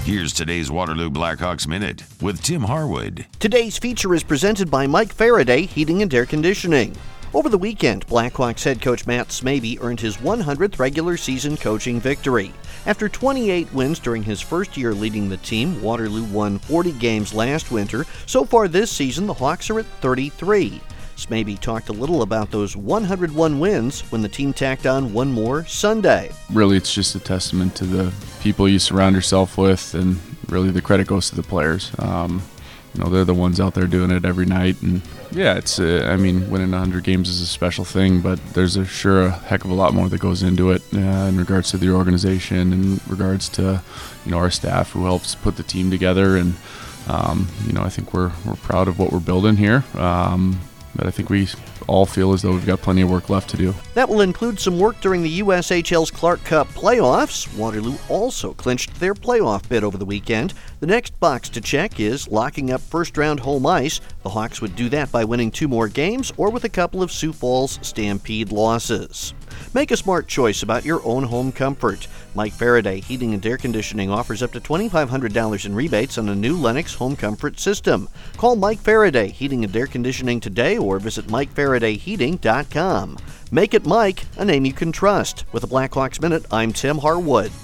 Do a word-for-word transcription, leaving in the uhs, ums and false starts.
Here's today's Waterloo Blackhawks Minute with Tim Harwood. Today's feature is presented by Mike Faraday Heating and Air Conditioning. Over the weekend, Blackhawks head coach Matt Smaby earned his one hundredth regular season coaching victory. After twenty-eight wins during his first year leading the team, Waterloo won forty games last winter. So far this season, the Hawks are at thirty-three. Smaby talked a little about those one hundred one wins when the team tacked on one more Sunday. Really, it's just a testament to the people you surround yourself with, and really the credit goes to the players. Um, you know, they're the ones out there doing it every night, and yeah, it's. Uh, I mean, winning one hundred games is a special thing, but there's a sure a heck of a lot more that goes into it uh, in regards to the organization, in regards to you know our staff who helps put the team together, and um, you know I think we're we're proud of what we're building here. Um, But I think we all feel as though we've got plenty of work left to do. That will include some work during the U S H L's Clark Cup playoffs. Waterloo also clinched their playoff bid over the weekend. The next box to check is locking up first-round home ice. The Hawks would do that by winning two more games or with a couple of Sioux Falls Stampede losses. Make a smart choice about your own home comfort. Mike Faraday Heating and Air Conditioning offers up to two thousand five hundred dollars in rebates on a new Lennox home comfort system. Call Mike Faraday Heating and Air Conditioning today or visit mike faraday heating dot com. Make it Mike, a name you can trust. With the Blackhawks Minute, I'm Tim Harwood.